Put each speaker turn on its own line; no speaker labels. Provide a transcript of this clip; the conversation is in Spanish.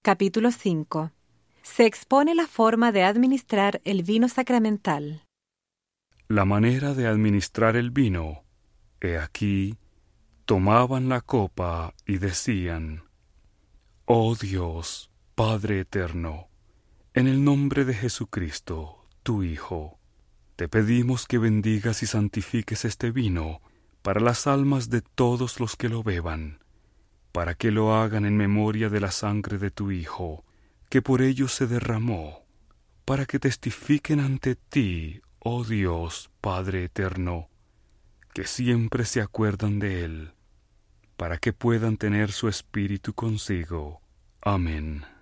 Capítulo 5. Se expone la forma de administrar el vino sacramental.
La manera de administrar el vino. He aquí, tomaban la copa y decían: Oh Dios, Padre eterno, en el nombre de Jesucristo, tu Hijo, te pedimos que bendigas y santifiques este vino para las almas de todos los que lo beban, para que lo hagan en memoria de la sangre de tu Hijo, que por ellos se derramó, para que testifiquen ante ti, oh Dios, Padre eterno, que siempre se acuerdan de Él, para que puedan tener su espíritu consigo. Amén.